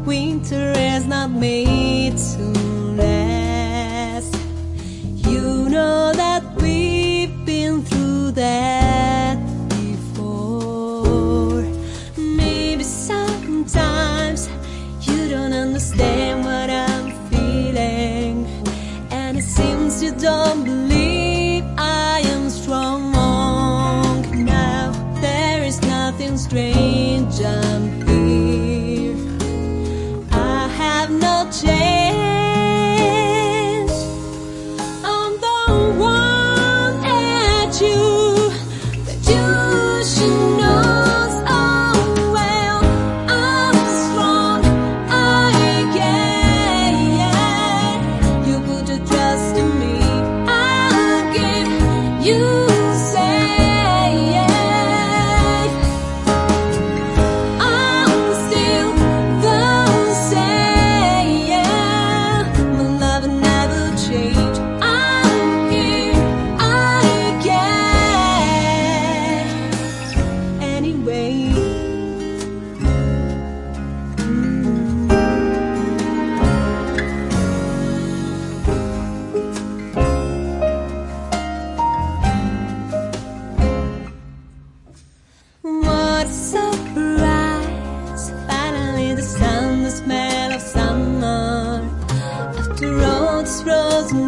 winter is not made to last. You know that we've been through that before. Maybe sometimes you don't understand what I'm feeling, and it seems you don't believe I am strong now. There is nothing strange, I'm here. I have no change. I'm the one at you that you should know. Oh well, I'm strong, I can. You put your trust in me, I'll give you safe. I'm still the same. My love will never change. I'm here, I can. Anyway. What a surprise! Finally the sun, the smell of summer. After all this frozen